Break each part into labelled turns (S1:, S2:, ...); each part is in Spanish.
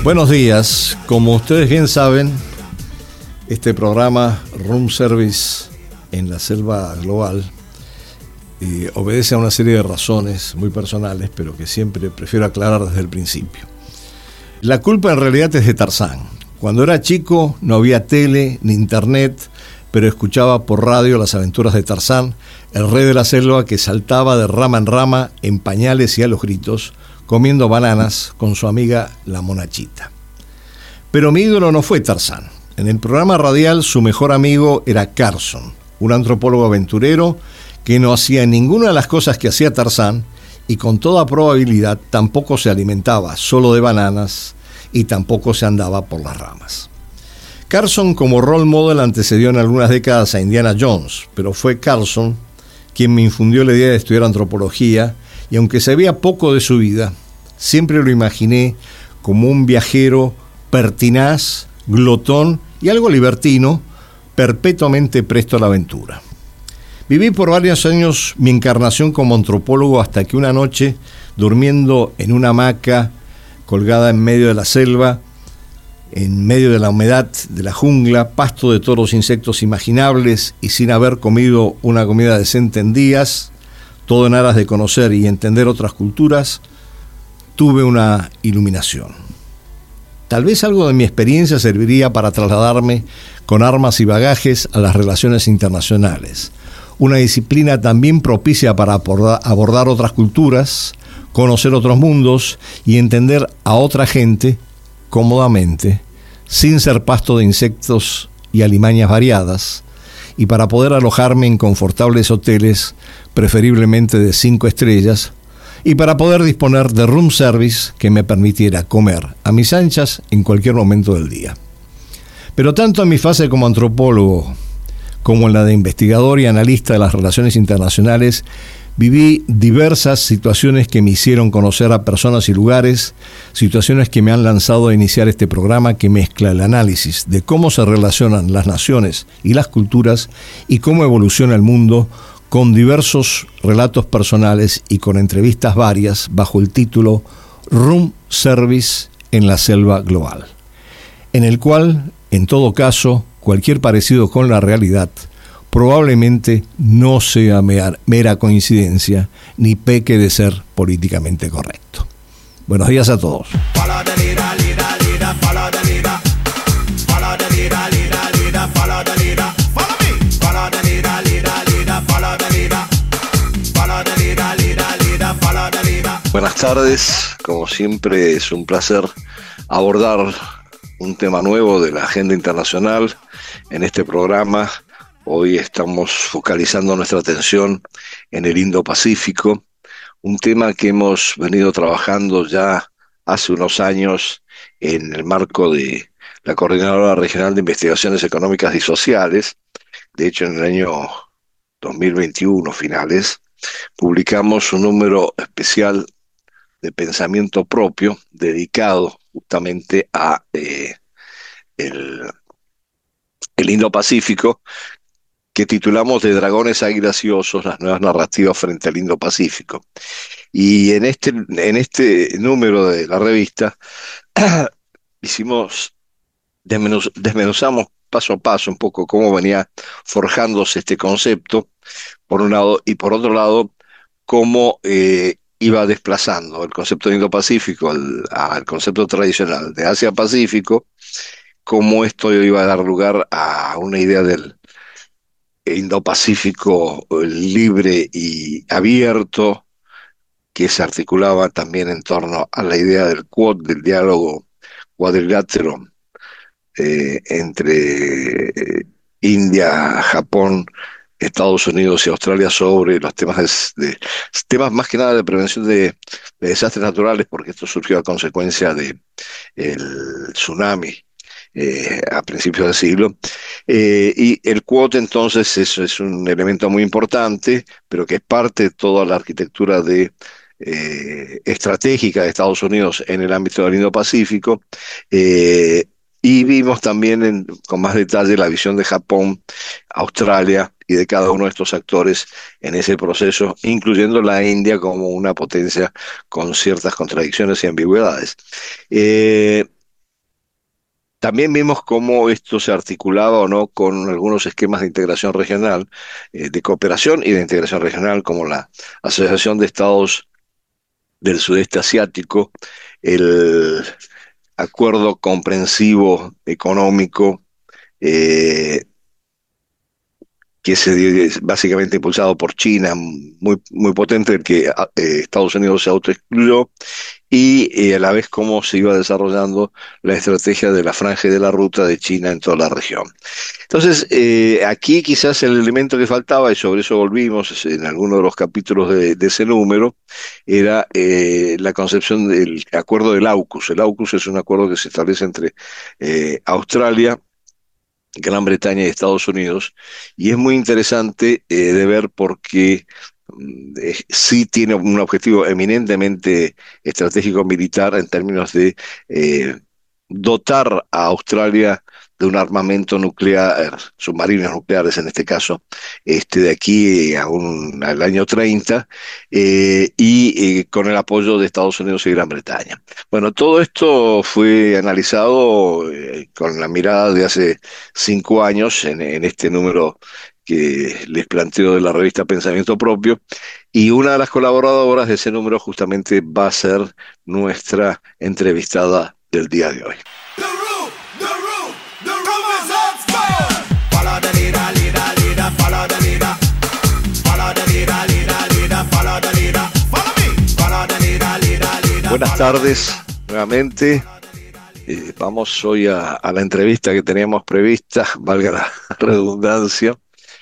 S1: Buenos días. Como ustedes bien saben, este programa Room Service en la Selva Global obedece a una serie de razones muy personales, pero que siempre prefiero aclarar desde el principio. La culpa en realidad es de Tarzán. Cuando era chico no había tele ni internet, pero escuchaba por radio las aventuras de Tarzán, el rey de la selva que saltaba de rama en rama en pañales y a los gritos, comiendo bananas con su amiga la monachita. Pero mi ídolo no fue Tarzán. En el programa radial su mejor amigo era Carson, un antropólogo aventurero que no hacía ninguna de las cosas que hacía Tarzán y con toda probabilidad tampoco se alimentaba solo de bananas y tampoco se andaba por las ramas. Carson como role model antecedió en algunas décadas a Indiana Jones, pero fue Carson quien me infundió la idea de estudiar antropología, y aunque sabía poco de su vida, siempre lo imaginé como un viajero pertinaz, glotón y algo libertino, perpetuamente presto a la aventura. Viví por varios años mi encarnación como antropólogo hasta que una noche, durmiendo en una hamaca colgada en medio de la selva, en medio de la humedad de la jungla, pasto de todos los insectos imaginables y sin haber comido una comida decente en días, todo en aras de conocer y entender otras culturas, tuve una iluminación. Tal vez algo de mi experiencia serviría para trasladarme con armas y bagajes a las relaciones internacionales, una disciplina también propicia para abordar otras culturas, conocer otros mundos y entender a otra gente cómodamente, sin ser pasto de insectos y alimañas variadas, y para poder alojarme en confortables hoteles, preferiblemente de 5 estrellas, y para poder disponer de room service que me permitiera comer a mis anchas en cualquier momento del día. Pero tanto en mi fase como antropólogo, como en la de investigador y analista de las relaciones internacionales, viví diversas situaciones que me hicieron conocer a personas y lugares, situaciones que me han lanzado a iniciar este programa que mezcla el análisis de cómo se relacionan las naciones y las culturas y cómo evoluciona el mundo, con diversos relatos personales y con entrevistas varias bajo el título Room Service en la Selva Global, en el cual, en todo caso, cualquier parecido con la realidad probablemente no sea mera coincidencia ni peque de ser políticamente correcto. Buenos días a todos.
S2: Buenas tardes, como siempre es un placer abordar un tema nuevo de la agenda internacional en este programa. Hoy estamos focalizando nuestra atención en el Indo-Pacífico, un tema que hemos venido trabajando ya hace unos años en el marco de la Coordinadora Regional de Investigaciones Económicas y Sociales. De hecho, en el año 2021, finales, publicamos un número especial de pensamiento propio dedicado justamente a el Indo-Pacífico, que titulamos De dragones, águilas y osos, las nuevas narrativas frente al Indo-Pacífico. Y en este número de la revista desmenuzamos paso a paso un poco cómo venía forjándose este concepto, por un lado, y por otro lado, cómo iba desplazando el concepto de Indo-Pacífico al concepto tradicional de Asia-Pacífico, cómo esto iba a dar lugar a una idea del Indo-Pacífico libre y abierto, que se articulaba también en torno a la idea del Quad, del diálogo cuadrilátero entre India, Japón, Estados Unidos y Australia sobre los temas más que nada de prevención de desastres naturales, porque esto surgió a consecuencia de el tsunami a principios del siglo. Y el Quad entonces es un elemento muy importante, pero que es parte de toda la arquitectura estratégica de Estados Unidos en el ámbito del Indo-Pacífico. Y vimos también con más detalle la visión de Japón, Australia y de cada uno de estos actores en ese proceso, incluyendo la India como una potencia con ciertas contradicciones y ambigüedades. También vimos cómo esto se articulaba o no con algunos esquemas de integración regional, de cooperación y de integración regional, como la Asociación de Estados del Sudeste Asiático, el Acuerdo Comprensivo Económico, eh, que es básicamente impulsado por China, muy, muy potente, el que Estados Unidos se autoexcluyó, y a la vez cómo se iba desarrollando la estrategia de la franja y de la ruta de China en toda la región. Entonces, aquí quizás el elemento que faltaba, y sobre eso volvimos en alguno de los capítulos de ese número, era la concepción del acuerdo del AUKUS. El AUKUS es un acuerdo que se establece entre Australia, Gran Bretaña y Estados Unidos, y es muy interesante de ver porque sí tiene un objetivo eminentemente estratégico militar en términos de eh, dotar a Australia de un armamento nuclear, submarinos nucleares en este caso, de aquí al año 30, con el apoyo de Estados Unidos y Gran Bretaña. Bueno, todo esto fue analizado con la mirada de hace 5 años en este número que les planteo de la revista Pensamiento Propio, y una de las colaboradoras de ese número justamente va a ser nuestra entrevistada del día de hoy. Buenas tardes nuevamente. Vamos hoy a la entrevista que teníamos prevista, valga la redundancia,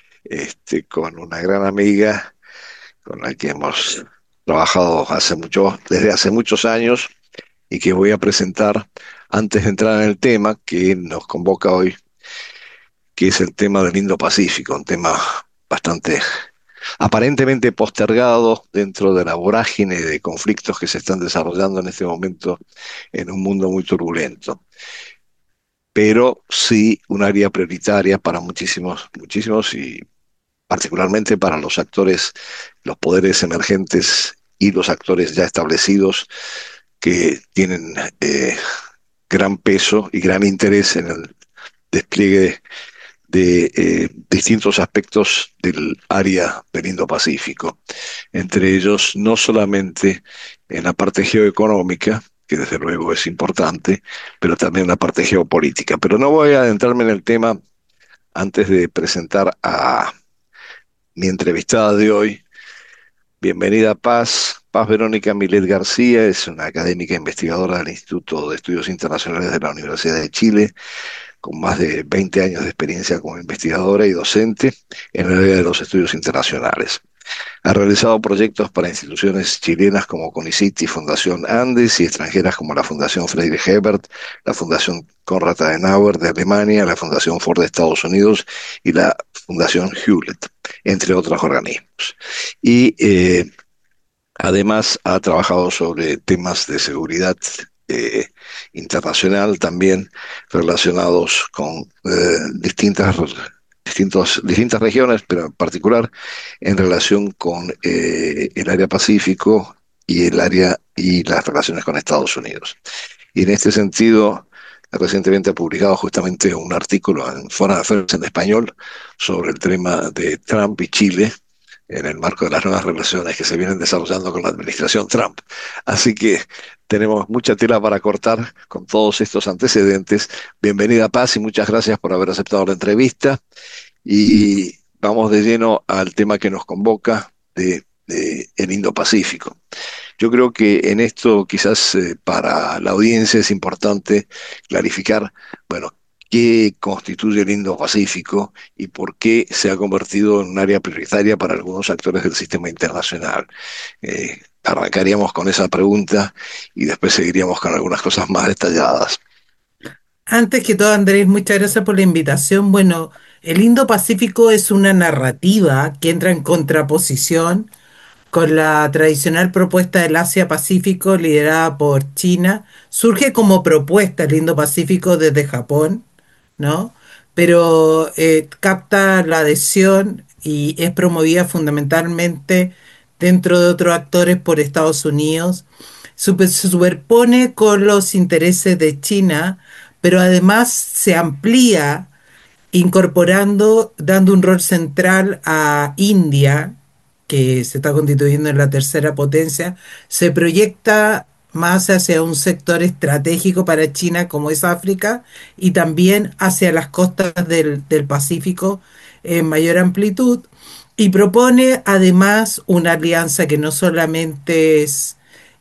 S2: con una gran amiga con la que hemos trabajado desde hace muchos años, y que voy a presentar antes de entrar en el tema que nos convoca hoy, que es el tema del Indo-Pacífico, un tema bastante aparentemente postergado dentro de la vorágine de conflictos que se están desarrollando en este momento en un mundo muy turbulento, pero sí un área prioritaria para muchísimos, muchísimos, y particularmente para los actores, los poderes emergentes y los actores ya establecidos que tienen gran peso y gran interés en el despliegue de distintos aspectos del área del Indo-Pacífico, entre ellos no solamente en la parte geoeconómica, que desde luego es importante, pero también en la parte geopolítica. Pero no voy a adentrarme en el tema antes de presentar a mi entrevistada de hoy. Bienvenida, Paz. Paz Verónica Milet García es una académica investigadora del Instituto de Estudios Internacionales de la Universidad de Chile, con más de 20 años de experiencia como investigadora y docente en el área de los estudios internacionales. Ha realizado proyectos para instituciones chilenas como CONICIT y Fundación Andes, y extranjeras como la Fundación Friedrich Ebert, la Fundación Konrad Adenauer de Alemania, la Fundación Ford de Estados Unidos y la Fundación Hewlett, entre otros organismos. Y además ha trabajado sobre temas de seguridad eh, internacional, también relacionados con distintas regiones, pero en particular en relación con el área Pacífico y el área y las relaciones con Estados Unidos. Y en este sentido, recientemente ha publicado justamente un artículo en Foreign Affairs en español sobre el tema de Trump y Chile, en el marco de las nuevas relaciones que se vienen desarrollando con la administración Trump. Así que tenemos mucha tela para cortar con todos estos antecedentes. Bienvenida, Paz, y muchas gracias por haber aceptado la entrevista. Y vamos de lleno al tema que nos convoca de el Indo-Pacífico. Yo creo que en esto quizás para la audiencia es importante clarificar, bueno, qué constituye el Indo-Pacífico y por qué se ha convertido en un área prioritaria para algunos actores del sistema internacional. Arrancaríamos con esa pregunta y después seguiríamos con algunas cosas más detalladas.
S3: Antes que todo, Andrés, muchas gracias por la invitación. Bueno, el Indo-Pacífico es una narrativa que entra en contraposición con la tradicional propuesta del Asia-Pacífico liderada por China. Surge como propuesta el Indo-Pacífico desde Japón, ¿no? Pero capta la adhesión y es promovida fundamentalmente dentro de otros actores por Estados Unidos. Se superpone con los intereses de China pero además se amplía incorporando, dando un rol central a India, que se está constituyendo en la tercera potencia, se proyecta más hacia un sector estratégico para China como es África y también hacia las costas del Pacífico en mayor amplitud y propone además una alianza que no solamente es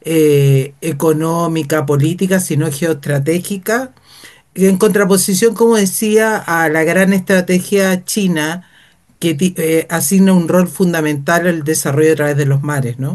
S3: económica, política, sino geoestratégica en contraposición, como decía, a la gran estrategia china que asigna un rol fundamental al desarrollo a través de los mares, ¿no?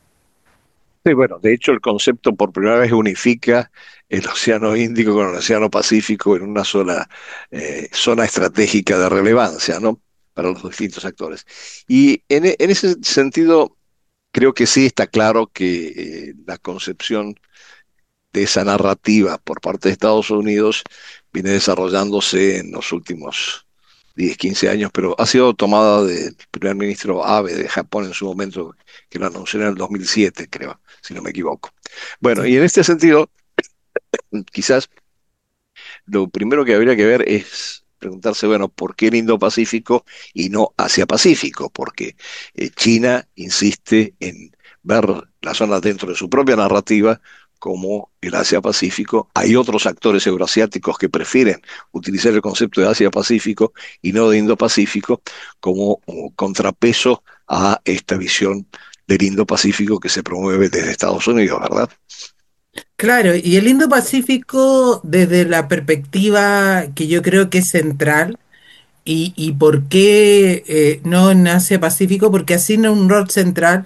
S2: Sí, bueno, de hecho el concepto por primera vez unifica el Océano Índico con el Océano Pacífico en una sola zona estratégica de relevancia, ¿no? Para los distintos actores. Y en ese sentido, creo que sí está claro que la concepción de esa narrativa por parte de Estados Unidos viene desarrollándose en los últimos 10, 15 años, pero ha sido tomada del primer ministro Abe de Japón en su momento, que lo anunció en el 2007, creo, si no me equivoco. Bueno,
S3: Sí.
S2: y en este sentido, quizás lo primero que habría que ver es preguntarse, bueno, ¿por qué el Indo-Pacífico y no Asia-Pacífico? Porque China insiste en ver las zonas dentro de su propia narrativa como el Asia-Pacífico. Hay otros actores euroasiáticos que prefieren utilizar el concepto de Asia-Pacífico y no de Indo-Pacífico como contrapeso a esta visión del Indo-Pacífico que se promueve desde Estados Unidos, ¿verdad?
S3: Claro, y el Indo-Pacífico desde la perspectiva que yo creo que es central, y por qué no en Asia-Pacífico, porque asigna un rol central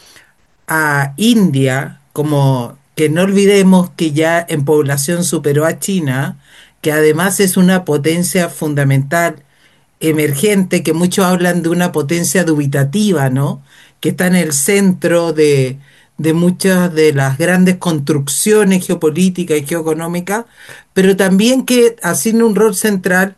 S3: a India, como que no olvidemos que ya en población superó a China, que además es una potencia fundamental emergente, que muchos hablan de una potencia dubitativa, ¿no? Que está en el centro de muchas de las grandes construcciones geopolíticas y geoeconómicas, pero también que asigna un rol central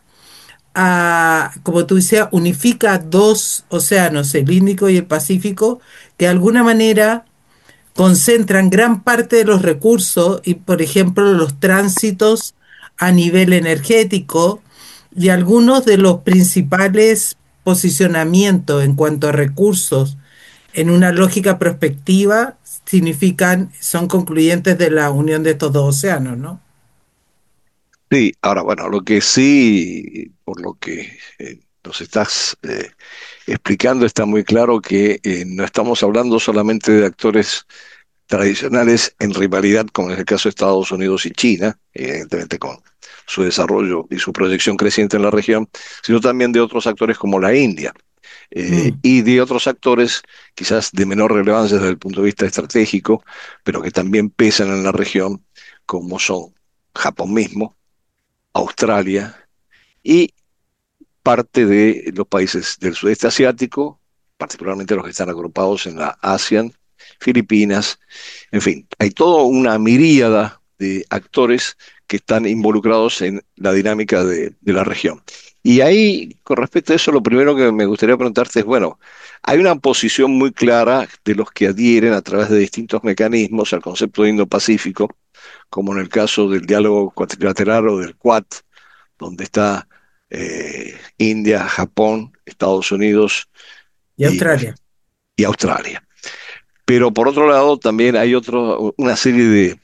S3: a, como tú decías, unifica dos océanos, el Índico y el Pacífico, que de alguna manera concentran gran parte de los recursos y, por ejemplo, los tránsitos a nivel energético y algunos de los principales posicionamientos en cuanto a recursos en una lógica prospectiva significan, son concluyentes de la unión de estos dos océanos, ¿no?
S2: Sí, ahora, bueno, lo que sí, por lo que nos estás explicando, está muy claro que no estamos hablando solamente de actores tradicionales en rivalidad, como es el caso de Estados Unidos y China, evidentemente con su desarrollo y su proyección creciente en la región, sino también de otros actores como la India,
S3: Mm.
S2: y de otros actores quizás de menor relevancia desde el punto de vista estratégico, pero que también pesan en la región, como son Japón mismo, Australia y parte de los países del sudeste asiático, particularmente los que están agrupados en la ASEAN, Filipinas, en fin, hay toda una miríada de actores que están involucrados en la dinámica de la región. Y ahí, con respecto a eso, lo primero que me gustaría preguntarte es, bueno, hay una posición muy clara de los que adhieren a través de distintos mecanismos al concepto de Indo-Pacífico, como en el caso del diálogo cuatrilateral o del Quad, donde está India, Japón, Estados Unidos
S3: Y Australia.
S2: y Australia. Pero por otro lado, también hay una serie de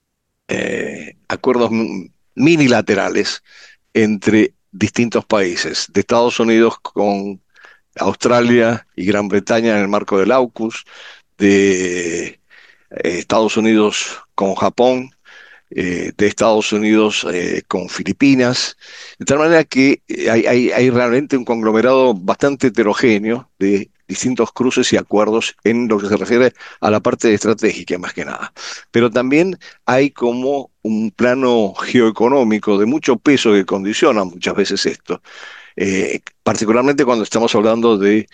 S2: acuerdos minilaterales entre distintos países, de Estados Unidos con Australia y Gran Bretaña en el marco del AUKUS, de Estados Unidos con Japón, de Estados Unidos con Filipinas, de tal manera que hay realmente un conglomerado bastante heterogéneo de distintos cruces y acuerdos en lo que se refiere a la parte estratégica, más que nada. Pero también hay como un plano geoeconómico de mucho peso que condiciona muchas veces esto, particularmente cuando estamos hablando de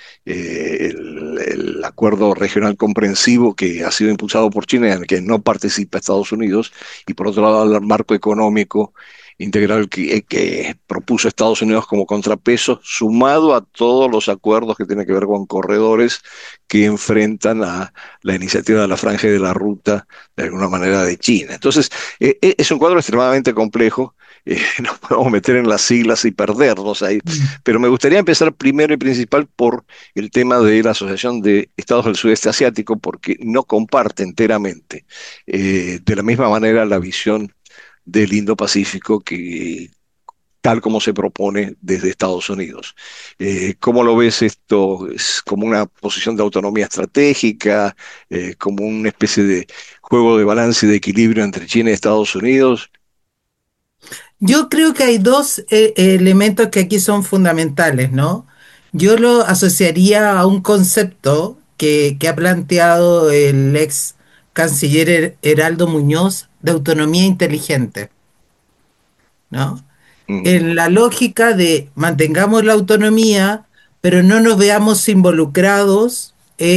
S2: el acuerdo regional comprensivo que ha sido impulsado por China, en el que no participa Estados Unidos, y por otro lado el marco económico integral que propuso Estados Unidos como contrapeso, sumado a todos los acuerdos que tienen que ver con corredores que enfrentan a la iniciativa de la Franja y de la Ruta, de alguna manera, de China. Entonces, es un cuadro extremadamente complejo nos podemos meter en las siglas y perdernos ahí.
S3: Mm.
S2: Pero me gustaría empezar primero y principal por el tema de la Asociación de Estados del Sudeste Asiático, porque no comparte enteramente de la misma manera la visión del Indo-Pacífico que tal como se propone desde Estados Unidos. ¿Cómo lo ves esto? ¿Es como una posición de autonomía estratégica, como una especie de juego de balance y de equilibrio entre China y Estados Unidos?
S3: Yo creo que hay dos elementos que aquí son fundamentales, ¿no? Yo lo asociaría a un concepto que ha planteado el ex canciller Heraldo Muñoz de autonomía inteligente, ¿no?
S2: Mm,
S3: En la lógica de mantengamos la autonomía, pero no nos veamos involucrados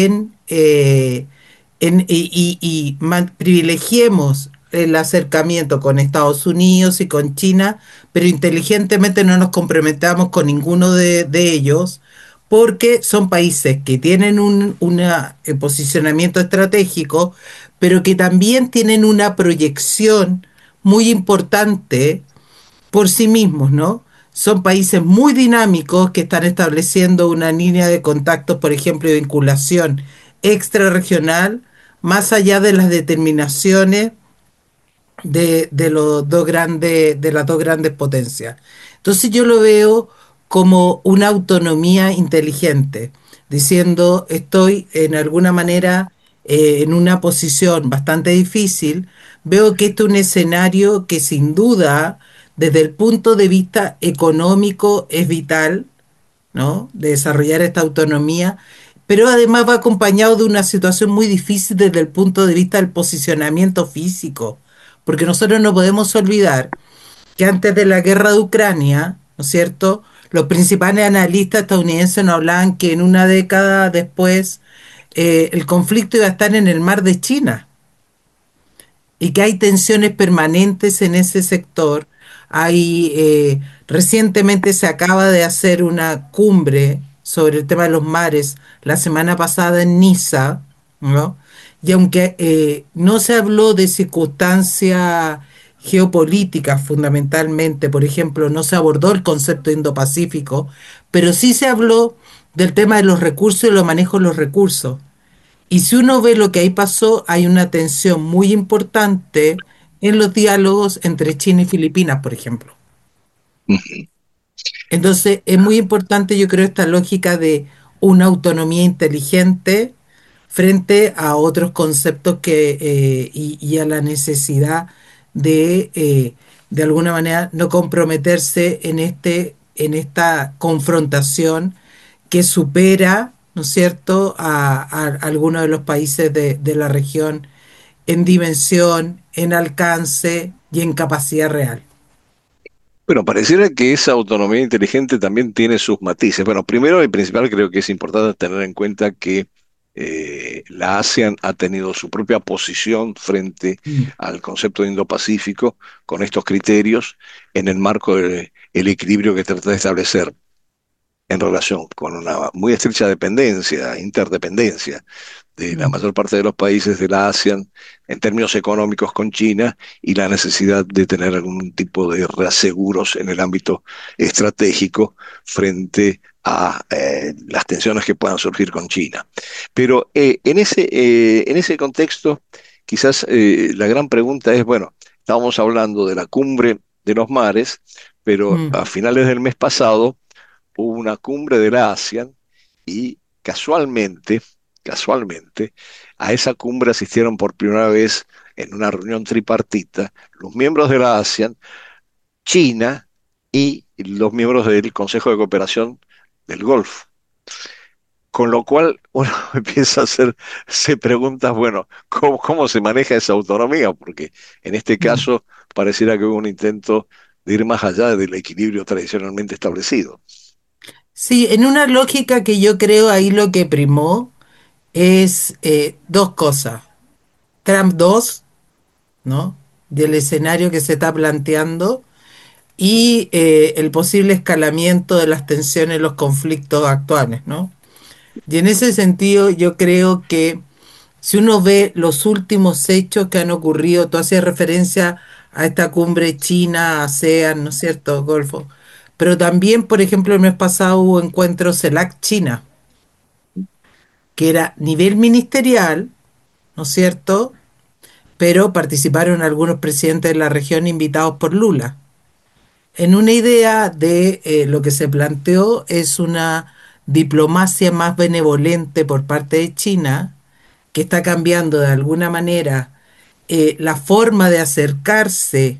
S3: y privilegiemos el acercamiento con Estados Unidos y con China, pero inteligentemente no nos comprometamos con ninguno de ellos, porque son países que tienen un posicionamiento estratégico, pero que también tienen una proyección muy importante por sí mismos, ¿no? Son países muy dinámicos que están estableciendo una línea de contactos, por ejemplo, de vinculación extrarregional, más allá de las determinaciones de las dos grandes potencias. Entonces yo lo veo como una autonomía inteligente, diciendo estoy en alguna manera en una posición bastante difícil. Veo que este es un escenario que sin duda, desde el punto de vista económico, es vital, ¿no? De desarrollar esta autonomía, pero además va acompañado de una situación muy difícil desde el punto de vista del posicionamiento físico, porque nosotros no podemos olvidar que antes de la guerra de Ucrania, ¿no es cierto? Los principales analistas estadounidenses nos hablaban que en una década después el conflicto iba a estar en el mar de China y que hay tensiones permanentes en ese sector. Recientemente se acaba de hacer una cumbre sobre el tema de los mares la semana pasada en Niza, ¿no? Y aunque no se habló de circunstancias geopolíticas fundamentalmente, por ejemplo, no se abordó el concepto Indo-Pacífico, pero sí se habló del tema de los recursos y los manejos de los recursos. Y si uno ve lo que ahí pasó, hay una tensión muy importante en los diálogos entre China y Filipinas, por ejemplo.
S2: ujú.
S3: Entonces, es muy importante, yo creo, esta lógica de una autonomía inteligente frente a otros conceptos y a la necesidad de alguna manera, no comprometerse en esta confrontación que supera, ¿no es cierto?, a algunos de los países de la región en dimensión, en alcance y en capacidad real.
S2: Bueno, pareciera que esa autonomía inteligente también tiene sus matices. Bueno, primero y principal creo que es importante tener en cuenta que la ASEAN ha tenido su propia posición frente
S3: Mm.
S2: al concepto de Indo-Pacífico con estos criterios en el marco del equilibrio que trata de establecer en relación con una muy estrecha dependencia, interdependencia de la
S3: Mm.
S2: mayor parte de los países de la ASEAN en términos económicos con China y la necesidad de tener algún tipo de reaseguros en el ámbito estratégico frente a las tensiones que puedan surgir con China. Pero en ese contexto, quizás la gran pregunta es, bueno, estábamos hablando de la cumbre de los mares, pero
S3: Mm.
S2: a finales del mes pasado hubo una cumbre de la ASEAN y casualmente, a esa cumbre asistieron por primera vez en una reunión tripartita los miembros de la ASEAN, China y los miembros del Consejo de Cooperación del Golfo. Con lo cual uno empieza a hacerse preguntas, bueno, ¿cómo se maneja esa autonomía? Porque en este
S3: Mm.
S2: caso pareciera que hubo un intento de ir más allá del equilibrio tradicionalmente establecido.
S3: Sí, en una lógica que yo creo ahí lo que primó es dos cosas. Trump 2, ¿no? Del escenario que se está planteando y el posible escalamiento de las tensiones, los conflictos actuales, ¿no? Y en ese sentido yo creo que si uno ve los últimos hechos que han ocurrido, tú hacías referencia a esta cumbre China, ASEAN, ¿no es cierto?, Golfo. Pero también, por ejemplo, el mes pasado hubo encuentros CELAC-China, que era nivel ministerial, ¿no es cierto?, pero participaron algunos presidentes de la región invitados por Lula. En una idea de lo que se planteó es una diplomacia más benevolente por parte de China, que está cambiando de alguna manera la forma de acercarse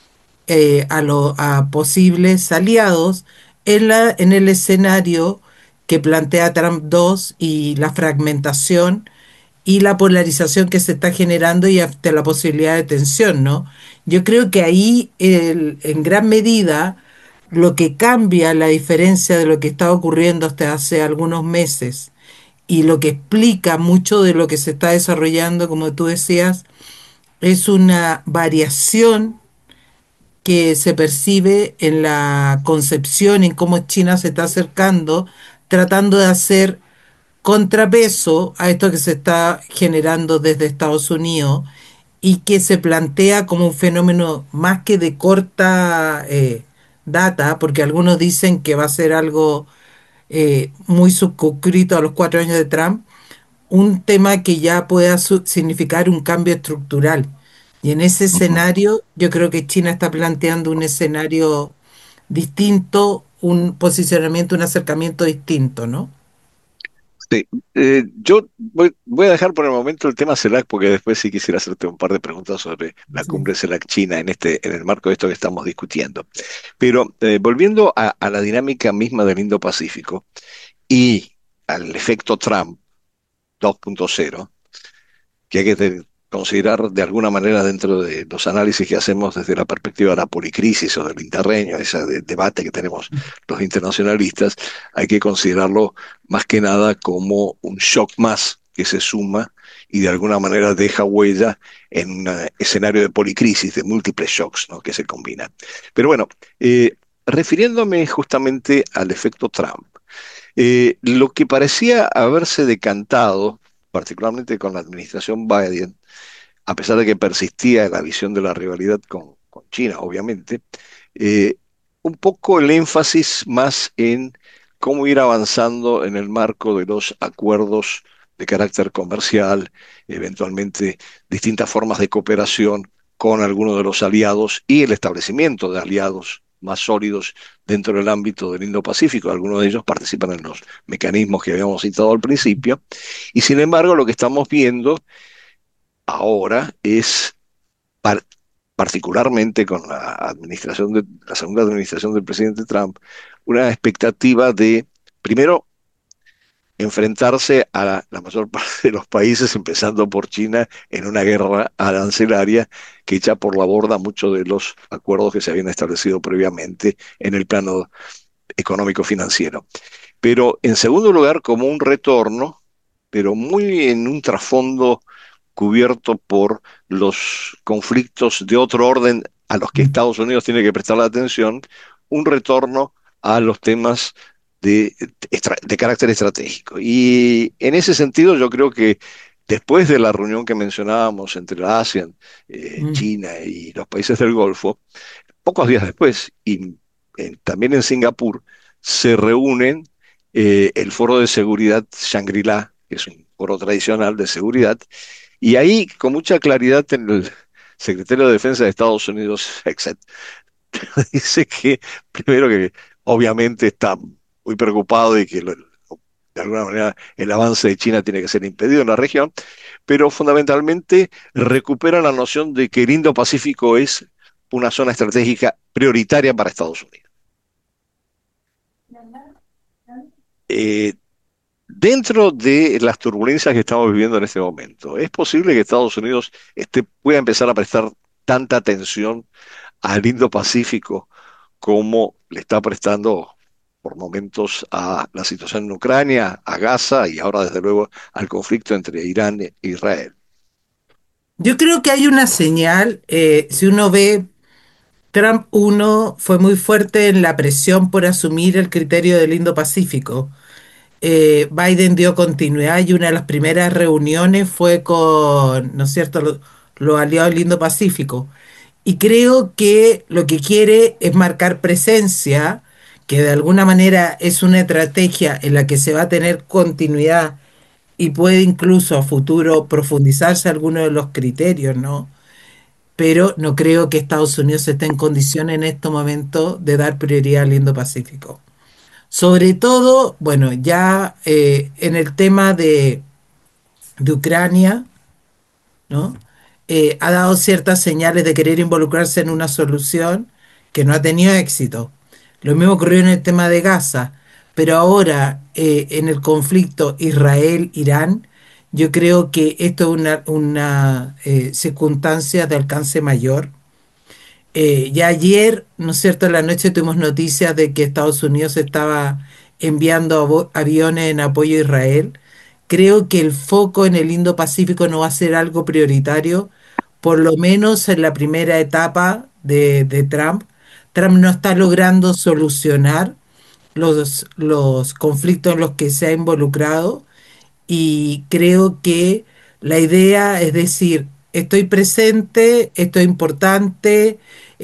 S3: a posibles aliados en el escenario que plantea Trump 2 y la fragmentación y la polarización que se está generando y hasta la posibilidad de tensión, ¿no? Yo creo que ahí en gran medida lo que cambia la diferencia de lo que está ocurriendo hasta hace algunos meses y lo que explica mucho de lo que se está desarrollando, como tú decías, es una variación que se percibe en la concepción, en cómo China se está acercando, tratando de hacer contrapeso a esto que se está generando desde Estados Unidos y que se plantea como un fenómeno más que de corta data, porque algunos dicen que va a ser algo muy circunscrito a los 4 años de Trump, un tema que ya pueda significar un cambio estructural. Y en ese
S2: Ujú.
S3: escenario, yo creo que China está planteando un escenario distinto, un posicionamiento, un acercamiento distinto, ¿no?
S2: Sí, yo voy a dejar por el momento el tema CELAC porque después sí quisiera hacerte un par de preguntas sobre la
S3: Sí.
S2: cumbre CELAC China en el marco de esto que estamos discutiendo. Pero volviendo a la dinámica misma del Indo-Pacífico y al efecto Trump 2.0, que hay que considerar de alguna manera dentro de los análisis que hacemos desde la perspectiva de la policrisis o del interreño, ese debate que tenemos los internacionalistas, hay que considerarlo más que nada como un shock más que se suma y de alguna manera deja huella en un escenario de policrisis, de múltiples shocks, ¿no?, que se combinan. Pero bueno, refiriéndome justamente al efecto Trump, lo que parecía haberse decantado, particularmente con la administración Biden, a pesar de que persistía la visión de la rivalidad con China, obviamente, eh, un poco el énfasis más en cómo ir avanzando en el marco de los acuerdos de carácter comercial, eventualmente distintas formas de cooperación con algunos de los aliados y el establecimiento de aliados más sólidos dentro del ámbito del Indo-Pacífico. Algunos de ellos participan en los mecanismos que habíamos citado al principio. Y sin embargo, lo que estamos viendo ahora es par- particularmente con la segunda administración del presidente Trump, una expectativa de, primero, enfrentarse a la mayor parte de los países, empezando por China, en una guerra arancelaria que echa por la borda muchos de los acuerdos que se habían establecido previamente en el plano económico financiero. Pero en segundo lugar, como un retorno, pero muy en un trasfondo cubierto por los conflictos de otro orden a los que Estados Unidos tiene que prestar la atención, un retorno a los temas de carácter estratégico. Y en ese sentido yo creo que después de la reunión que mencionábamos entre la ASEAN,
S3: Mm.
S2: China y los países del Golfo, pocos días después, y también en Singapur, se reúnen el Foro de Seguridad Shangri-La, que es un foro tradicional de seguridad, y ahí, con mucha claridad, en el secretario de Defensa de Estados Unidos, dice que, primero que obviamente está muy preocupado y que de alguna manera el avance de China tiene que ser impedido en la región, pero fundamentalmente recupera la noción de que el Indo-Pacífico es una zona estratégica prioritaria para Estados Unidos. Eh, Dentro de las turbulencias que estamos viviendo en este momento, ¿es posible que Estados Unidos pueda empezar a prestar tanta atención al Indo-Pacífico como le está prestando por momentos a la situación en Ucrania, a Gaza y ahora desde luego al conflicto entre Irán e Israel?
S3: Yo creo que hay una señal, si uno ve, Trump uno fue muy fuerte en la presión por asumir el criterio del Indo-Pacífico. Biden dio continuidad y una de las primeras reuniones fue con, ¿no es cierto?, los aliados del Indo-Pacífico. y creo que lo que quiere es marcar presencia, que de alguna manera es una estrategia en la que se va a tener continuidad y puede incluso a futuro profundizarse algunos de los criterios, ¿no? Pero no creo que Estados Unidos esté en condiciones en este momento de dar prioridad al Indo-Pacífico. Sobre todo, bueno, ya en el tema de Ucrania, ¿no? Ha dado ciertas señales de querer involucrarse en una solución que no ha tenido éxito. Lo mismo ocurrió en el tema de Gaza, pero ahora en el conflicto Israel-Irán, yo creo que esto es una circunstancia de alcance mayor. Ya ayer, ¿no es cierto?, en la noche tuvimos noticias de que Estados Unidos estaba enviando aviones en apoyo a Israel. Creo que el foco en el Indo-Pacífico no va a ser algo prioritario, por lo menos en la primera etapa de Trump. Trump no está logrando solucionar los conflictos en los que se ha involucrado y creo que la idea es decir, estoy presente, esto es importante,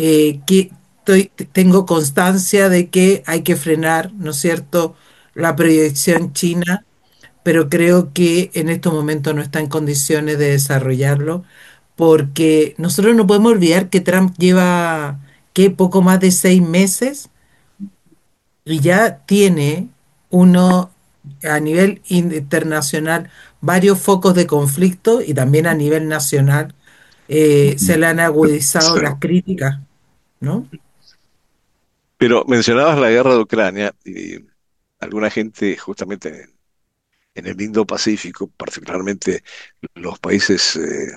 S3: tengo constancia de que hay que frenar, ¿no es cierto?, la proyección china, pero creo que en estos momentos no está en condiciones de desarrollarlo, porque nosotros no podemos olvidar que Trump lleva, ¿qué?, poco más de 6 meses y ya tiene uno a nivel internacional varios focos de conflicto y también a nivel nacional se le han agudizado
S2: Sí.
S3: las críticas, ¿no?
S2: Pero mencionabas la guerra de Ucrania y alguna gente justamente en el Indo-Pacífico, particularmente los países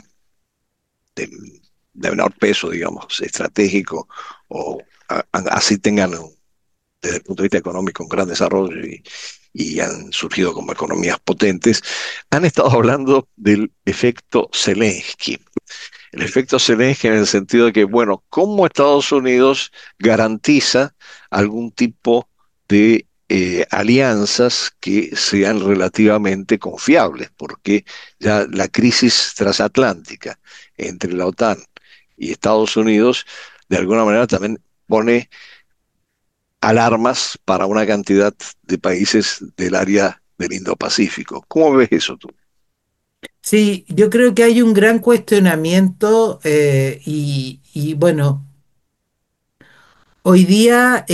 S2: de, de menor peso, digamos, estratégico, o así tengan desde el punto de vista económico un gran desarrollo y han surgido como economías potentes, han estado hablando del efecto Zelensky. El efecto Zelensky en el sentido de que, bueno, ¿cómo Estados Unidos garantiza algún tipo de alianzas que sean relativamente confiables? Porque ya la crisis transatlántica entre la OTAN y Estados Unidos, de alguna manera también pone alarmas para una cantidad de países del área del Indo-Pacífico. ¿Cómo ves eso tú?
S3: Sí, yo creo que hay un gran cuestionamiento y bueno, hoy día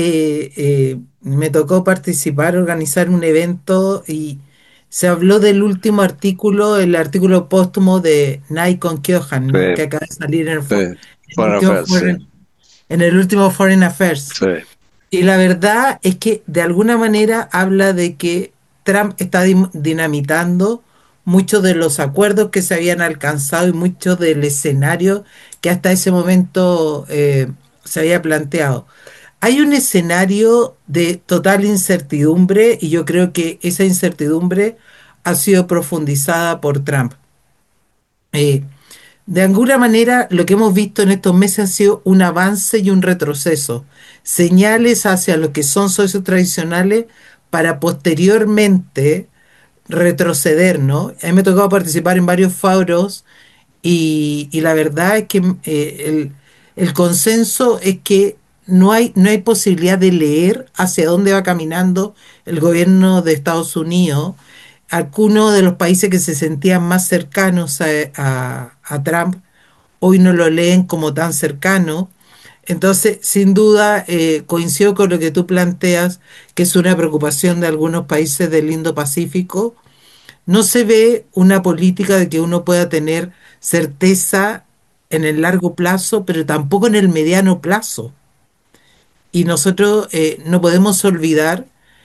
S3: me tocó participar, organizar un evento y se habló del último artículo, el artículo póstumo de Nikon Kyohan,
S2: Sí,
S3: ¿no?, que acaba de salir
S2: sí.
S3: en el
S2: Foreign
S3: último
S2: Affairs, sí,
S3: Foreign Affairs.
S2: sí.
S3: Y la verdad es que de alguna manera habla de que Trump está dinamitando muchos de los acuerdos que se habían alcanzado y mucho del escenario que hasta ese momento se había planteado. Hay un escenario de total incertidumbre y yo creo que esa incertidumbre ha sido profundizada por Trump. Eh, de alguna manera, lo que hemos visto en estos meses ha sido un avance y un retroceso, señales hacia lo que son socios tradicionales para posteriormente retroceder, ¿no? A mí me ha tocado participar en varios foros y la verdad es que el consenso es que no hay posibilidad de leer hacia dónde va caminando el gobierno de Estados Unidos. Algunos de los países que se sentían más cercanos a Trump hoy no lo leen como tan cercano. Entonces, sin duda, coincido con lo que tú planteas, que es una preocupación de algunos países del Indo-Pacífico. No se ve una política de que uno pueda tener certeza en el largo plazo, pero tampoco en el mediano plazo. Y nosotros no podemos olvidar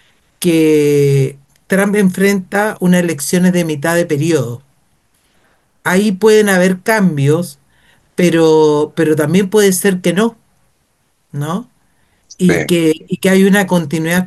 S3: que Trump enfrenta unas elecciones de mitad de periodo. Ahí pueden haber cambios, pero también puede ser que no, ¿no?
S2: Sí.
S3: Y que hay una continuidad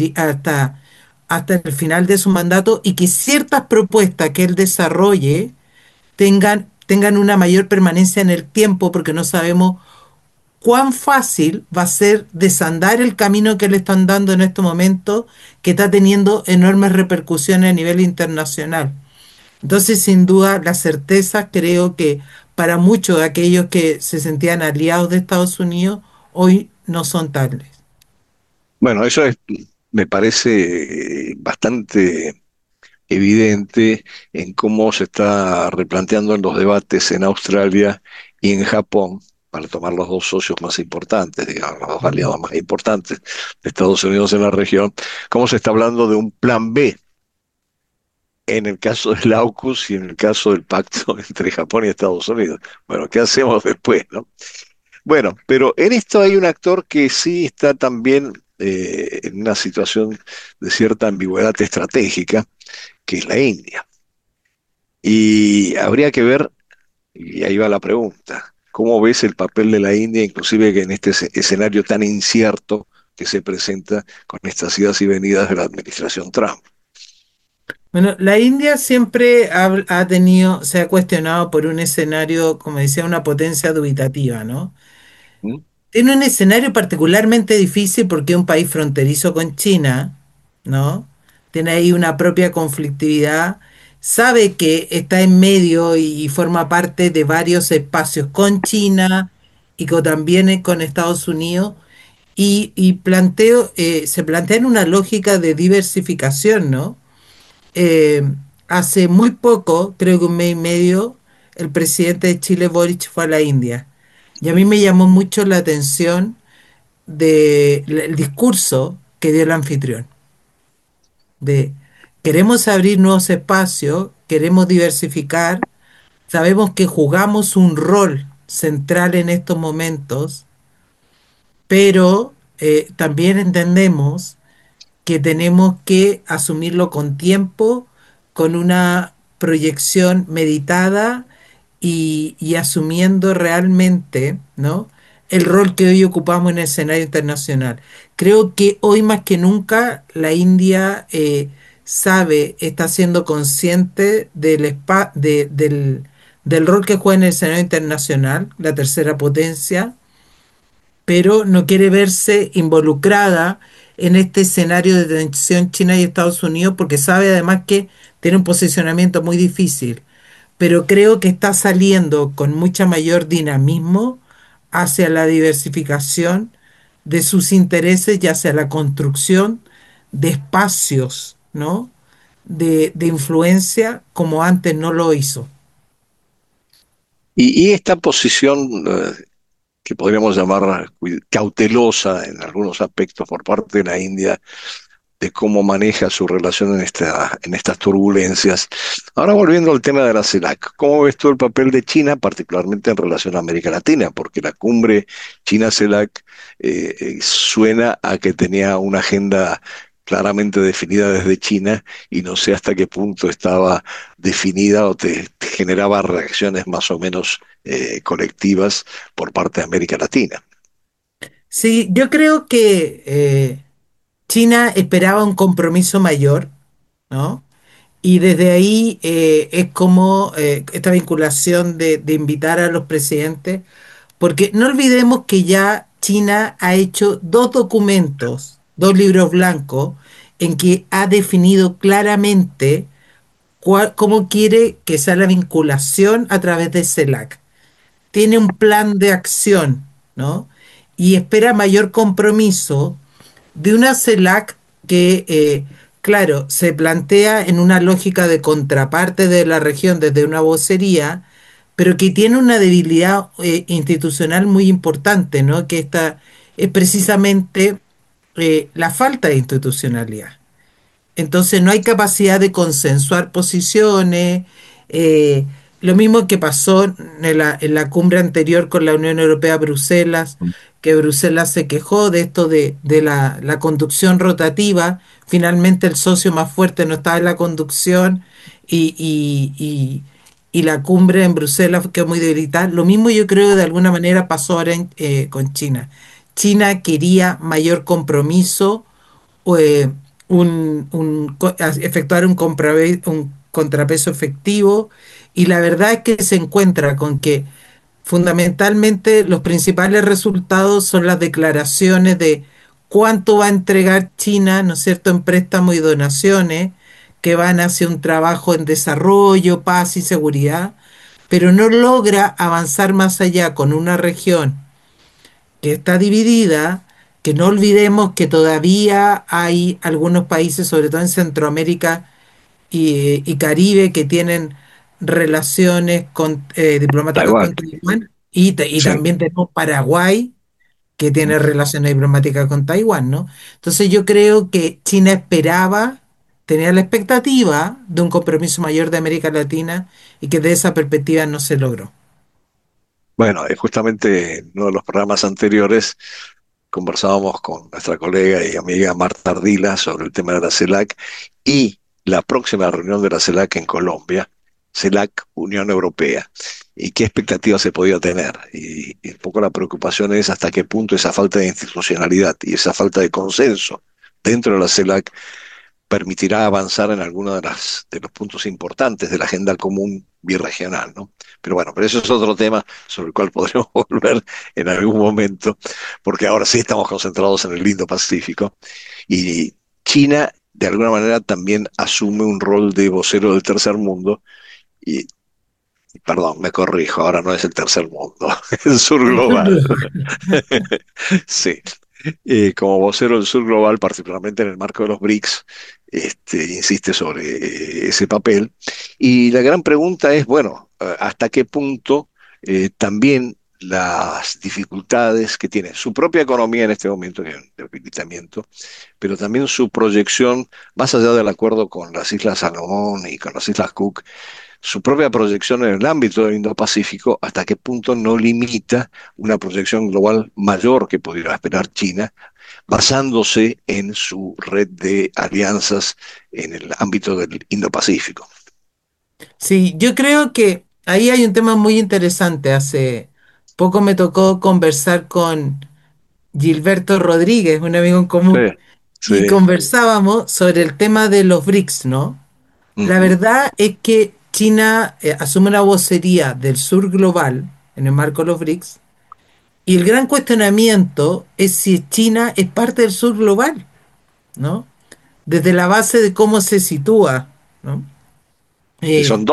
S3: hasta el final de su mandato y que ciertas propuestas que él desarrolle tengan una mayor permanencia en el tiempo, porque no sabemos cuán fácil va a ser desandar el camino que le están dando en este momento, que está teniendo enormes repercusiones a nivel internacional. Entonces, sin duda, la certeza creo que para muchos de aquellos que se sentían aliados de Estados Unidos, hoy no son tales.
S2: Bueno, me parece bastante evidente en cómo se está replanteando en los debates en Australia y en Japón, para tomar los dos socios más importantes, digamos, los dos
S3: Mm.
S2: aliados más importantes de Estados Unidos en la región, cómo se está hablando de un plan B en el caso del AUKUS y en el caso del pacto entre Japón y Estados Unidos. Bueno, ¿qué hacemos después, no? Bueno, pero en esto hay un actor que sí está también en una situación de cierta ambigüedad estratégica, que es la India. Y habría que ver, y ahí va la pregunta, ¿cómo ves el papel de la India, inclusive que en este escenario tan incierto que se presenta con estas idas y venidas de la administración Trump?
S3: Bueno, la India siempre ha tenido, se ha cuestionado por un escenario, como decía, una potencia dubitativa, ¿no?
S2: ¿Mm?
S3: Tiene un escenario particularmente difícil porque es un país fronterizo con China, ¿no? Tiene ahí una propia conflictividad. Sabe que está en medio y forma parte de varios espacios con China y también con Estados Unidos. Se plantea en una lógica de diversificación, ¿no? Eh, Hace muy poco, creo que un mes y medio, el presidente de Chile, Boric, fue a la India. Y a mí me llamó mucho la atención el discurso que dio el anfitrión, de queremos abrir nuevos espacios, queremos diversificar, sabemos que jugamos un rol central en estos momentos, pero también entendemos que tenemos que asumirlo con tiempo, con una proyección meditada y asumiendo realmente, ¿no?, el rol que hoy ocupamos en el escenario internacional. Creo que hoy más que nunca la India está siendo consciente del rol que juega en el escenario internacional, la tercera potencia, pero no quiere verse involucrada en este escenario de tensión China y Estados Unidos porque sabe además que tiene un posicionamiento muy difícil, pero creo que está saliendo con mucha mayor dinamismo hacia la diversificación de sus intereses y hacia la construcción de espacios, ¿no?, de influencia como antes no lo hizo.
S2: Y esta posición que podríamos llamar cautelosa en algunos aspectos por parte de la India, de cómo maneja su relación en estas turbulencias. Ahora volviendo al tema de la CELAC, ¿cómo ves tú el papel de China, particularmente en relación a América Latina? Porque la cumbre China-CELAC suena a que tenía una agenda claramente definida desde China y no sé hasta qué punto estaba definida o te generaba reacciones más o menos colectivas por parte de América Latina.
S3: Sí, yo creo que China esperaba un compromiso mayor, ¿no? Y desde ahí es como esta vinculación de invitar a los presidentes, porque no olvidemos que ya China ha hecho dos documentos, dos libros blancos, en que ha definido claramente cómo quiere que sea la vinculación a través de CELAC. Tiene un plan de acción, ¿no? Y espera mayor compromiso de una CELAC que, claro, se plantea en una lógica de contraparte de la región desde una vocería, pero que tiene una debilidad institucional muy importante, ¿no? Que esta es precisamente la falta de institucionalidad. Entonces no hay capacidad de consensuar posiciones. eh, lo mismo que pasó en la cumbre anterior con la Unión Europea Bruselas, que Bruselas se quejó de esto de la conducción rotativa. Finalmente el socio más fuerte no estaba en la conducción y, y, y- y la cumbre en Bruselas quedó muy debilitada. Lo mismo yo creo que de alguna manera pasó ahora con China. China quería mayor compromiso, eh, efectuar un contrapeso efectivo, y la verdad es que se encuentra con que fundamentalmente los principales resultados son las declaraciones de cuánto va a entregar China, ¿no es cierto?, en préstamos y donaciones que van hacia un trabajo en desarrollo, paz y seguridad, pero no logra avanzar más allá con una región que está dividida, que no olvidemos que todavía hay algunos países, sobre todo en Centroamérica y Caribe, que tienen relaciones diplomáticas
S2: Taiwán,
S3: con Taiwán, y
S2: sí.
S3: también tenemos Paraguay, que tiene relaciones diplomáticas con Taiwán, ¿no? Entonces yo creo que China esperaba, tenía la expectativa de un compromiso mayor de América Latina y que de esa perspectiva no se logró.
S2: Bueno, justamente en uno de los programas anteriores conversábamos con nuestra colega y amiga Marta Ardila sobre el tema de la CELAC y la próxima reunión de la CELAC en Colombia, CELAC Unión Europea, y qué expectativas se podía tener. Y un poco la preocupación es hasta qué punto esa falta de institucionalidad y esa falta de consenso dentro de la CELAC permitirá avanzar en algunos de los puntos importantes de la agenda común birregional, ¿no? Pero bueno, pero eso es otro tema sobre el cual podremos volver en algún momento, porque ahora sí estamos concentrados en el Indo-Pacífico y China de alguna manera también asume un rol de vocero del tercer mundo y, perdón, me corrijo, ahora no es el tercer mundo, el sur global. Sí, como vocero del sur global, particularmente en el marco de los BRICS, insiste sobre ese papel. Y la gran pregunta es, bueno, ¿hasta qué punto también las dificultades que tiene su propia economía en este momento, que es un debilitamiento, pero también su proyección, más allá del acuerdo con las Islas Salomón y con las Islas Cook, su propia proyección en el ámbito del Indo-Pacífico, hasta qué punto no limita una proyección global mayor que pudiera esperar China, basándose en su red de alianzas en el ámbito del Indo-Pacífico.
S3: Sí, yo creo que ahí hay un tema muy interesante. Hace poco me tocó conversar con Gilberto Rodríguez, un amigo en
S2: Sí,
S3: común, y
S2: sí.
S3: conversábamos sobre el tema de los BRICS, ¿no? La
S2: Ujú.
S3: verdad es que China asume una vocería del sur global en el marco de los BRICS, y el gran cuestionamiento es si China es parte del sur global, ¿no? Desde la base de cómo se sitúa, ¿no?
S2: Y
S3: Eh,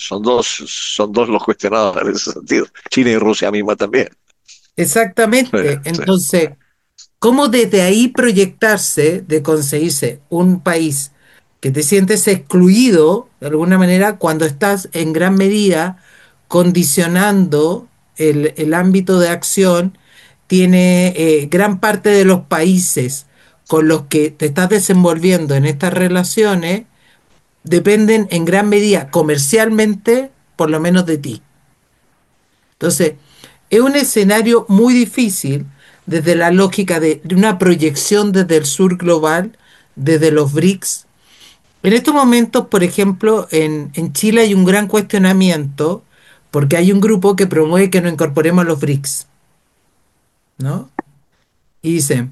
S2: son dos los cuestionados en ese sentido. China y Rusia misma también. Sí,
S3: exactamente.
S2: sí.
S3: Entonces, ¿cómo desde ahí proyectarse de conseguirse un país que te sientes excluido de alguna manera cuando estás en gran medida condicionando el ámbito de acción? Tiene gran parte de los países con los que te estás desenvolviendo en estas relaciones dependen en gran medida comercialmente, por lo menos de ti. Entonces, es un escenario muy difícil desde la lógica de una proyección desde el sur global, desde los BRICS. En estos momentos, por ejemplo, en Chile hay un gran cuestionamiento porque hay un grupo que promueve que nos incorporemos a los BRICS, ¿no? Y dicen,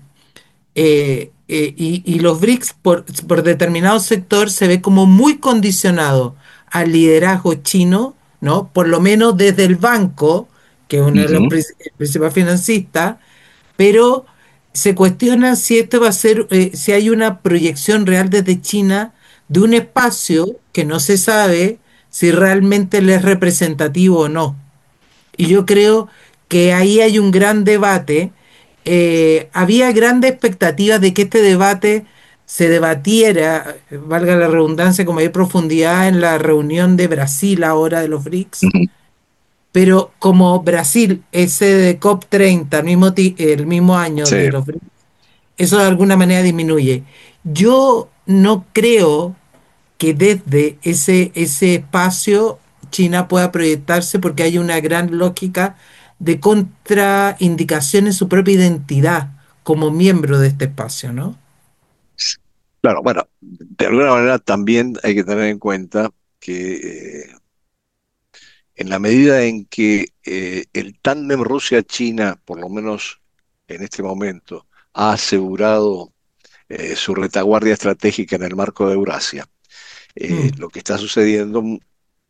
S3: y los BRICS por determinado sector se ve como muy condicionado al liderazgo chino, ¿no? Por lo menos desde el banco, que es uno de los
S2: Ujú.
S3: principales financistas, pero se cuestiona si esto va a ser, si hay una proyección real desde China de un espacio que no se sabe si realmente le es representativo o no. Y yo creo que ahí hay un gran debate. Había grandes expectativas de que este debate se debatiera, valga la redundancia, con mayor profundidad en la reunión de Brasil ahora de los BRICS,
S2: Ujú.
S3: pero como Brasil es sede de COP30 el mismo año
S2: Sí.
S3: de los BRICS, eso de alguna manera disminuye. Yo no creo que desde ese espacio China pueda proyectarse porque hay una gran lógica de contraindicación en su propia identidad como miembro de este espacio, ¿no?
S2: Claro, bueno, de alguna manera también hay que tener en cuenta que en la medida en que el tándem Rusia-China, por lo menos en este momento, ha asegurado su retaguardia estratégica en el marco de Eurasia,
S3: Mm,
S2: lo que está sucediendo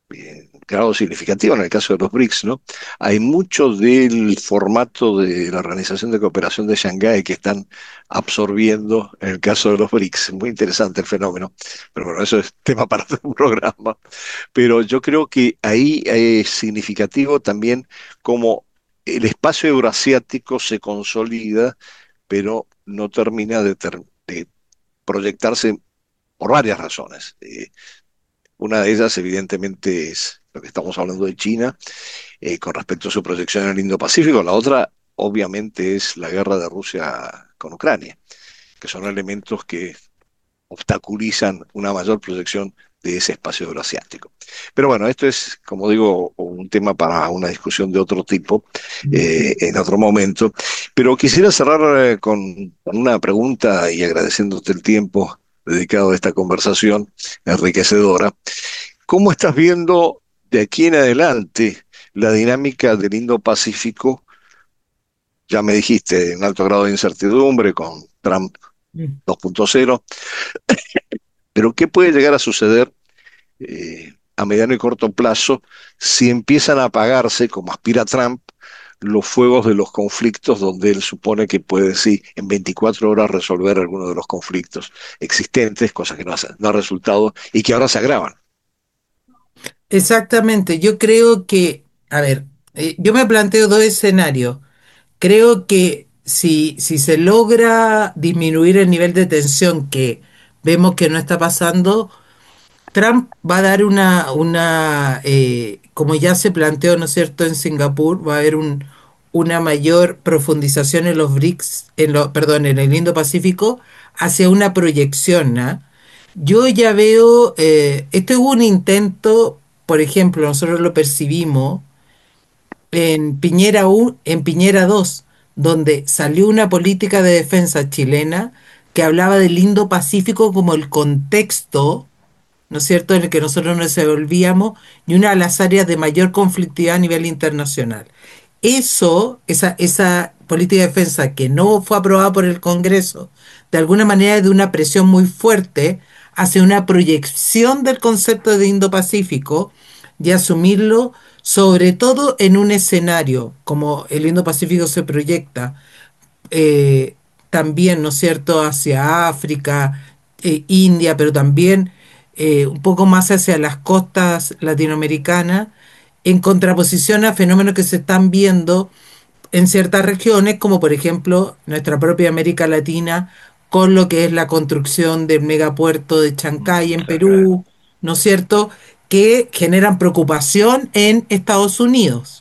S2: grado significativo en el caso de los BRICS, ¿no? Hay mucho del formato de la Organización de Cooperación de Shanghái que están absorbiendo en el caso de los BRICS. Muy interesante el fenómeno, pero bueno, eso es tema para otro programa. Pero yo creo que ahí es significativo también cómo el espacio euroasiático se consolida, pero no termina de proyectarse por varias razones. Una de ellas, evidentemente, es lo que estamos hablando de China, con respecto a su proyección en el Indo-Pacífico. La otra, obviamente, es la guerra de Rusia con Ucrania, que son elementos que obstaculizan una mayor proyección de ese espacio euroasiático. Pero bueno, esto es, como digo, un tema para una discusión de otro tipo, en otro momento. Pero quisiera cerrar con una pregunta y agradeciéndote el tiempo dedicado a esta conversación enriquecedora. ¿Cómo estás viendo de aquí en adelante la dinámica del Indo-Pacífico? Ya me dijiste, en alto grado de incertidumbre con Trump
S3: Mm.
S2: 2.0, pero ¿qué puede llegar a suceder a mediano y corto plazo si empiezan a apagarse, como aspira Trump, los fuegos de los conflictos donde él supone que puede, sí, en 24 horas resolver algunos de los conflictos existentes, cosa que no ha resultado y que ahora se agravan?
S3: Exactamente, yo creo que, a ver, yo me planteo dos escenarios. Creo que si se logra disminuir el nivel de tensión que vemos que no está pasando, Trump va a dar como ya se planteó, ¿no es cierto?, en Singapur, va a haber una mayor profundización en los BRICS, perdón, en el Indo-Pacífico, hacia una proyección, ¿no? Yo ya veo, este hubo un intento, por ejemplo, nosotros lo percibimos en Piñera 1, en Piñera 2, donde salió una política de defensa chilena que hablaba del Indo-Pacífico como el contexto, ¿no es cierto?, en el que nosotros nos desenvolvíamos y una de las áreas de mayor conflictividad a nivel internacional. Esa política de defensa que no fue aprobada por el Congreso, de alguna manera de una presión muy fuerte hacia una proyección del concepto de Indo-Pacífico y asumirlo sobre todo en un escenario como el Indo-Pacífico se proyecta eh, también, ¿no es cierto?, hacia África, India, pero también un poco más hacia las costas latinoamericanas, en contraposición a fenómenos que se están viendo en ciertas regiones, como por ejemplo nuestra propia América Latina, con lo que es la construcción del megapuerto de Chancay en
S2: Claro.
S3: Perú, ¿no es cierto?, que generan preocupación en Estados Unidos.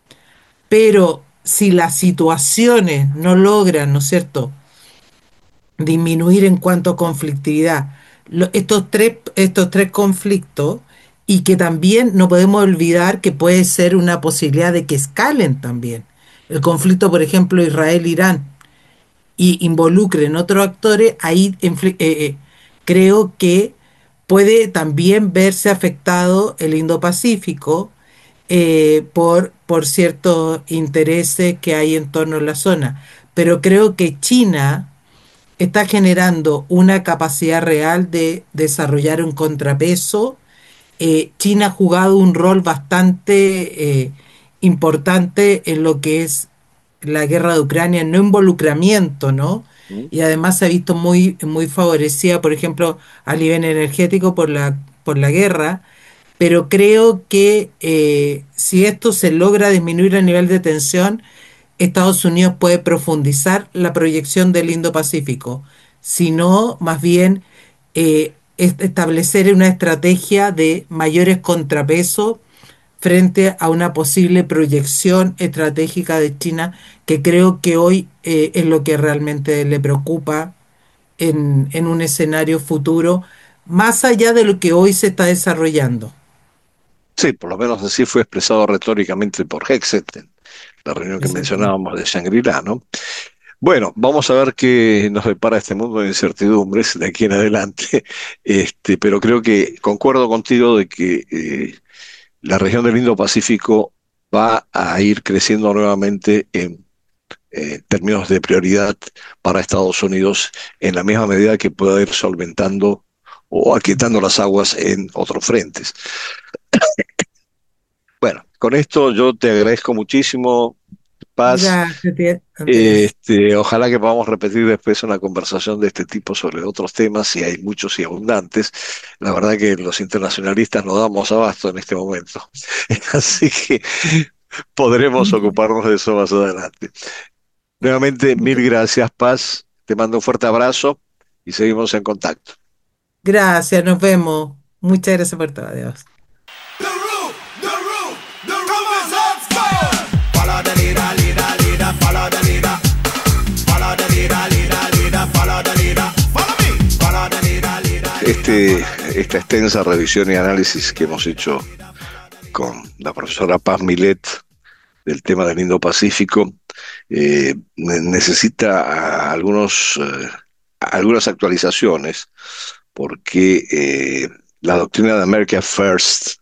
S3: Pero si las situaciones no logran, ¿no es cierto?, disminuir en cuanto a conflictividad estos tres conflictos, y que también no podemos olvidar que puede ser una posibilidad de que escalen también. El conflicto, por ejemplo, Israel-Irán, y involucren otros actores, ahí creo que puede también verse afectado el Indo-Pacífico por ciertos intereses que hay en torno a la zona. Pero creo que China está generando una capacidad real de desarrollar un contrapeso. China ha jugado un rol bastante importante en lo que es la guerra de Ucrania, no involucramiento, ¿no?
S2: ¿Mm?
S3: Y además se ha visto muy favorecida, por ejemplo, a nivel energético por la guerra, pero creo que si esto se logra disminuir el nivel de tensión, Estados Unidos puede profundizar la proyección del Indo-Pacífico, sino más bien establecer una estrategia de mayores contrapesos frente a una posible proyección estratégica de China, que creo que hoy es lo que realmente le preocupa en un escenario futuro, más allá de lo que hoy se está desarrollando.
S2: Sí, por lo menos así fue expresado retóricamente por Hexet en la reunión que
S3: Exactamente.
S2: mencionábamos de Shangri-La, ¿no? Bueno, vamos a ver qué nos depara este mundo de incertidumbres de aquí en adelante. Pero creo que concuerdo contigo de que la región del Indo-Pacífico va a ir creciendo nuevamente en términos de prioridad para Estados Unidos en la misma medida que pueda ir solventando o aquietando las aguas en otros frentes. con esto yo te agradezco muchísimo, Paz.
S3: Gracias, Andrés.
S2: Ojalá que podamos repetir después una conversación de este tipo sobre otros temas, y hay muchos y abundantes. La verdad que los internacionalistas no damos abasto en este momento. Así que podremos ocuparnos de eso más adelante. Nuevamente, mil gracias, Paz. Te mando un fuerte abrazo y seguimos en contacto.
S3: Gracias, nos vemos. Muchas gracias por todo. Adiós.
S4: The rule, the rule, the rule is obscure. Follow the leader, leader, leader, follow the leader. Follow the leader, leader, leader, follow the leader. Follow me. Follow the leader, leader.
S2: Esta extensa revisión y análisis que hemos hecho con la profesora Paz Milet del tema del Indo-Pacífico necesita algunas actualizaciones, porque la doctrina de America First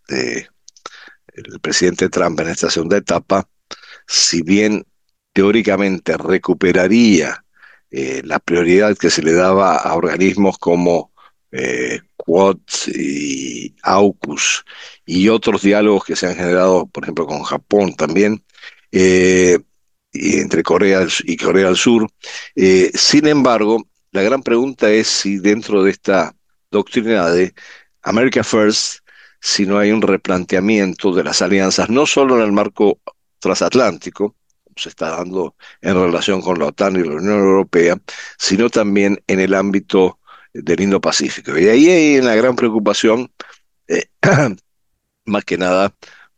S2: el presidente Trump en esta segunda etapa, si bien teóricamente recuperaría la prioridad que se le daba a organismos como Quad y AUKUS y otros diálogos que se han generado, por ejemplo, con Japón también, eh, y entre y Corea del Sur. Sin embargo, la gran pregunta es si dentro de esta doctrina de America First, si no hay un replanteamiento de las alianzas, no solo en el marco transatlántico, como se está dando en relación con la OTAN y la Unión Europea, sino también en el ámbito del Indo-Pacífico. Y ahí hay una gran preocupación, eh, más que nada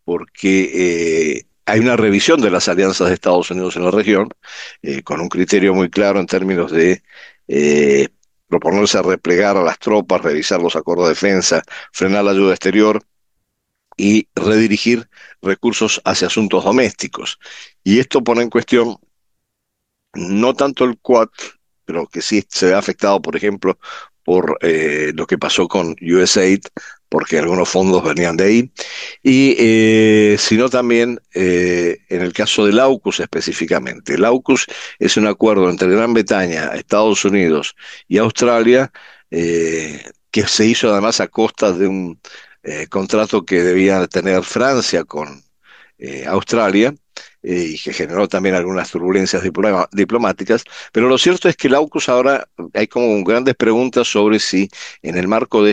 S2: porque hay una revisión de las alianzas de Estados Unidos en la región, con un criterio muy claro en términos de eh, proponerse a replegar a las tropas, revisar los acuerdos de defensa, frenar la ayuda exterior y redirigir recursos hacia asuntos domésticos. Y esto pone en cuestión no tanto el Quad, pero que sí se ve afectado, por ejemplo, por lo que pasó con USAID, porque algunos fondos venían de ahí, y sino también en el caso del AUKUS específicamente. El AUKUS es un acuerdo entre Gran Bretaña, Estados Unidos y Australia, que se hizo además a costa de un contrato que debía tener Francia con Australia, y que generó también algunas turbulencias diplomáticas, pero lo cierto es que el AUKUS ahora hay como grandes preguntas sobre si en el marco de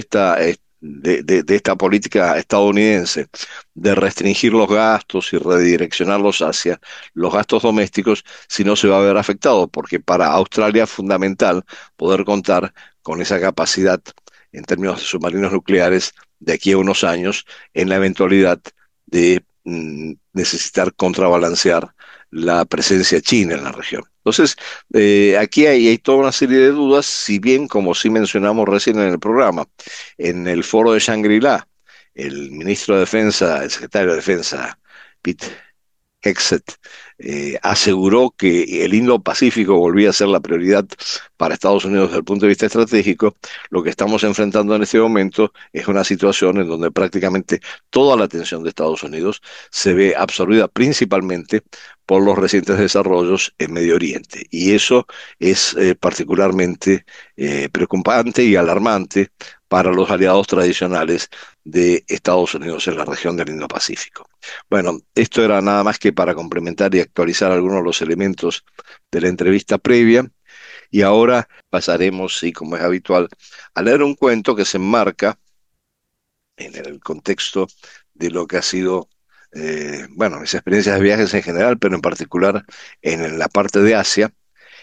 S2: de esta política estadounidense de restringir los gastos y redireccionarlos hacia los gastos domésticos, si no se va a ver afectado, porque para Australia es fundamental poder contar con esa capacidad en términos de submarinos nucleares de aquí a unos años, en la eventualidad de necesitar contrabalancear la presencia china en la región. Entonces, aquí hay toda una serie de dudas, si bien, como sí mencionamos recién en el programa, en el foro de Shangri-La, el ministro de Defensa, el secretario de Defensa, Pete Hegseth, aseguró que el Indo-Pacífico volvía a ser la prioridad para Estados Unidos desde el punto de vista estratégico. Lo que estamos enfrentando en este momento es una situación en donde prácticamente toda la atención de Estados Unidos se ve absorbida principalmente por los recientes desarrollos en Medio Oriente. Y eso es particularmente preocupante y alarmante para los aliados tradicionales de Estados Unidos en la región del Indo-Pacífico. Bueno, esto era nada más que para complementar y actualizar algunos de los elementos de la entrevista previa. Y ahora pasaremos, sí, como es habitual, a leer un cuento que se enmarca en el contexto de lo que ha sido, bueno, mis experiencias de viajes en general, pero en particular en la parte de Asia,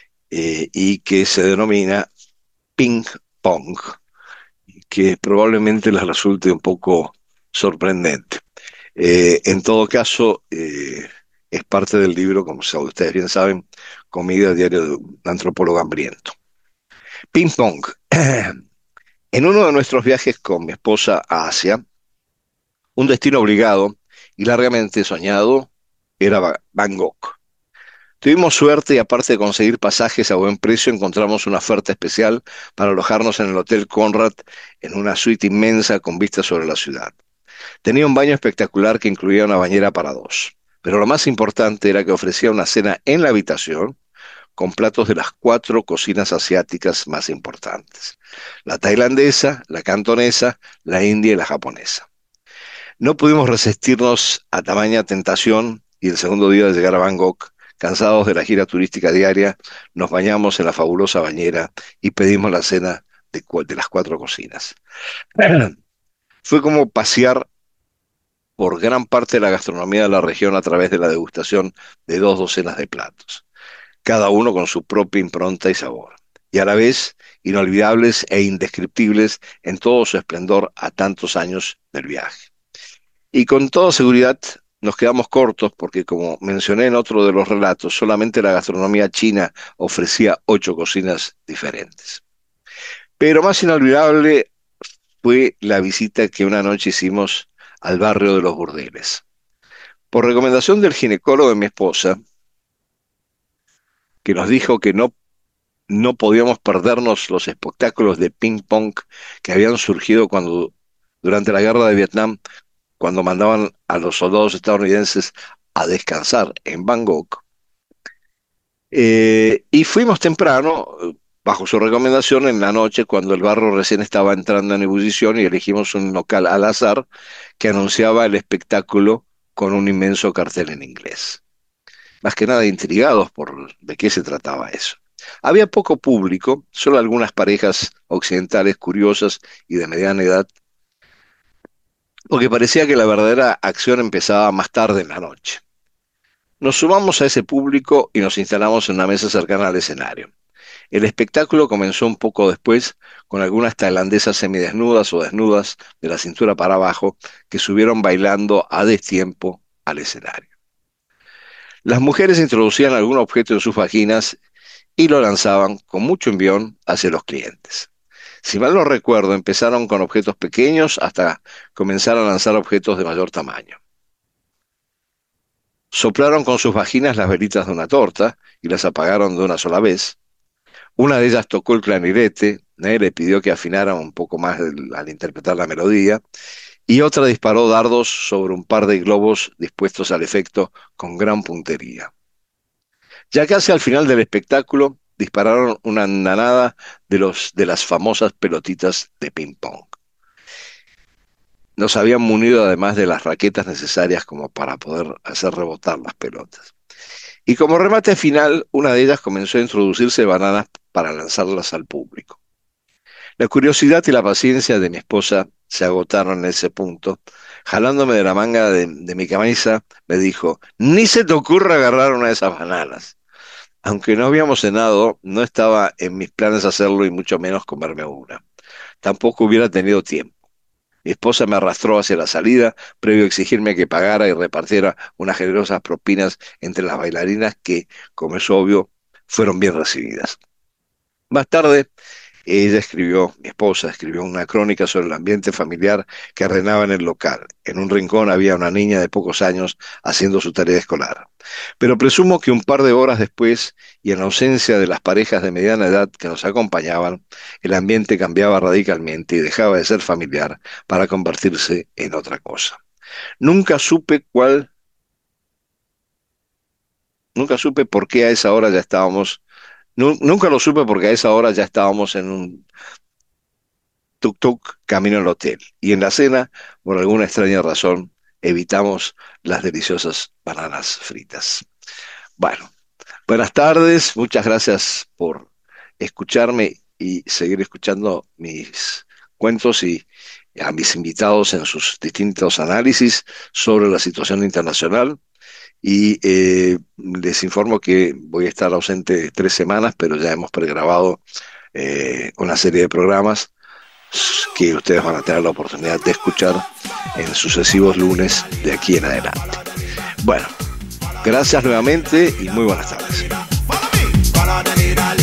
S2: y que se denomina Ping Pong, que probablemente les resulte un poco sorprendente. En todo caso, es parte del libro, como ustedes bien saben, Comida Diario de un antropólogo hambriento. Ping pong. En uno de nuestros viajes con mi esposa a Asia, un destino obligado y largamente soñado era Bangkok. Tuvimos suerte y aparte de conseguir pasajes a buen precio, encontramos una oferta especial para alojarnos en el Hotel Conrad en una suite inmensa con vistas sobre la ciudad. Tenía un baño espectacular que incluía una bañera para dos, pero lo más importante era que ofrecía una cena en la habitación con platos de las 4 cocinas asiáticas más importantes: la tailandesa, la cantonesa, la india y la japonesa. No pudimos resistirnos a tamaña tentación y el segundo día de llegar a Bangkok, cansados de la gira turística diaria, nos bañamos en la fabulosa bañera y pedimos la cena de las 4 cocinas. Fue como pasear por gran parte de la gastronomía de la región a través de la degustación de 2 docenas de platos, cada uno con su propia impronta y sabor, y a la vez inolvidables e indescriptibles en todo su esplendor a tantos años del viaje. Y con toda seguridad nos quedamos cortos porque, como mencioné en otro de los relatos, solamente la gastronomía china ofrecía 8 cocinas diferentes. Pero más inolvidable fue la visita que una noche hicimos al barrio de los burdeles. Por recomendación del ginecólogo de mi esposa, que nos dijo que no podíamos perdernos los espectáculos de ping-pong que habían surgido durante la guerra de Vietnam, cuando mandaban a los soldados estadounidenses a descansar en Bangkok. Y fuimos temprano, bajo su recomendación, en la noche, cuando el barro recién estaba entrando en ebullición, y elegimos un local al azar que anunciaba el espectáculo con un inmenso cartel en inglés. Más que nada intrigados por de qué se trataba eso. Había poco público, solo algunas parejas occidentales curiosas y de mediana edad, porque parecía que la verdadera acción empezaba más tarde en la noche. Nos sumamos a ese público y nos instalamos en una mesa cercana al escenario. El espectáculo comenzó un poco después con algunas tailandesas semidesnudas o desnudas de la cintura para abajo que subieron bailando a destiempo al escenario. Las mujeres introducían algún objeto en sus vaginas y lo lanzaban con mucho envión hacia los clientes. Si mal no recuerdo, empezaron con objetos pequeños hasta comenzar a lanzar objetos de mayor tamaño. Soplaron con sus vaginas las velitas de una torta y las apagaron de una sola vez. Una de ellas tocó el clarinete, le pidió que afinara un poco más al interpretar la melodía, y otra disparó dardos sobre un par de globos dispuestos al efecto con gran puntería. Ya casi al final del espectáculo, dispararon una andanada de las famosas pelotitas de ping-pong. Nos habían munido además de las raquetas necesarias como para poder hacer rebotar las pelotas. Y como remate final, una de ellas comenzó a introducirse bananas para lanzarlas al público. La curiosidad y la paciencia de mi esposa se agotaron en ese punto. Jalándome de la manga de mi camisa, me dijo: «Ni se te ocurra agarrar una de esas bananas». Aunque no habíamos cenado, no estaba en mis planes hacerlo y mucho menos comerme una. Tampoco hubiera tenido tiempo. Mi esposa me arrastró hacia la salida, previo a exigirme que pagara y repartiera unas generosas propinas entre las bailarinas que, como es obvio, fueron bien recibidas. Más tarde, mi esposa escribió una crónica sobre el ambiente familiar que reinaba en el local. En un rincón había una niña de pocos años haciendo su tarea escolar. Pero presumo que un par de horas después, y en ausencia de las parejas de mediana edad que nos acompañaban, el ambiente cambiaba radicalmente y dejaba de ser familiar para convertirse en otra cosa. Nunca supe por qué a esa hora ya estábamos. Nunca lo supe porque a esa hora ya estábamos en un tuk-tuk camino al hotel. Y en la cena, por alguna extraña razón, evitamos las deliciosas bananas fritas. Bueno, buenas tardes, muchas gracias por escucharme y seguir escuchando mis cuentos y a mis invitados en sus distintos análisis sobre la situación internacional. Y les informo que voy a estar ausente 3 semanas, pero ya hemos pregrabado una serie de programas que ustedes van a tener la oportunidad de escuchar en sucesivos lunes de aquí en adelante. Bueno, gracias nuevamente y muy buenas tardes.